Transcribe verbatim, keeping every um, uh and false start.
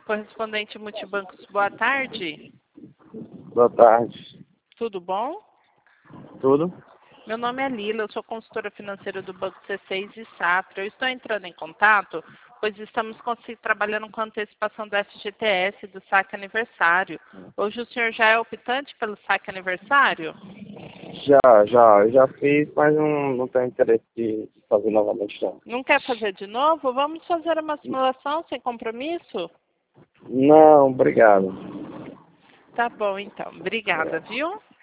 Correspondente Multibancos, boa tarde. Boa tarde. Tudo bom? Tudo? Meu nome é Lila, eu sou consultora financeira do Banco C seis e Safra. Eu estou entrando em contato, pois estamos trabalhando com antecipação do F G T S do saque aniversário. Hoje o senhor já é optante pelo saque aniversário? Já, já. Eu já fiz, mas não, não tenho interesse de fazer novamente, não. Não quer fazer de novo? Vamos fazer uma simulação sem compromisso? Não, obrigado. Tá bom, então. Obrigada, viu?